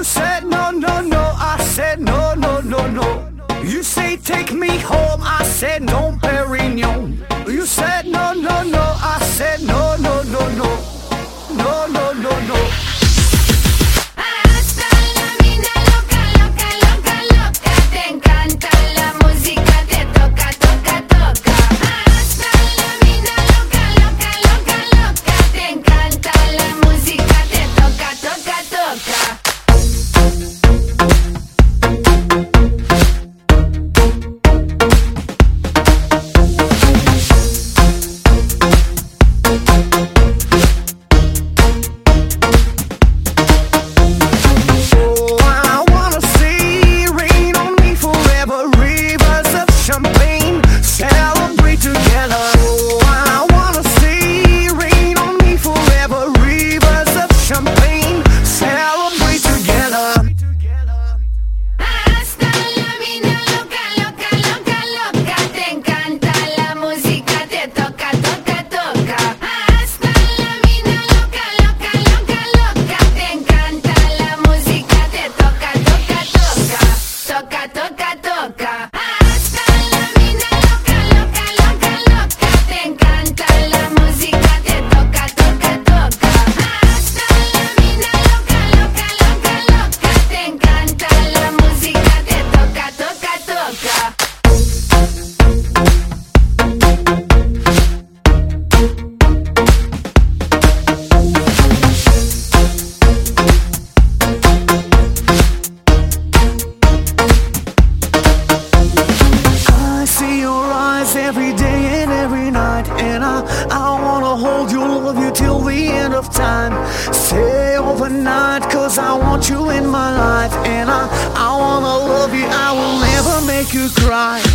said no, no, no, I said no, no, no, no. You say take me home, I said no, Perignon. You said no, no, no, I said no, no, no, no. No, no, no, no. Hasta la mina loca, loca, loca, loca. Te encanta la música, te toca, toca, toca. Hasta la mina loca, loca, loca, loca. Te encanta la música, te toca, toca, toca. Every day and every night, and I wanna hold you, love you till the end of time. Stay overnight, cause I want you in my life, and I wanna love you, I will never make you cry.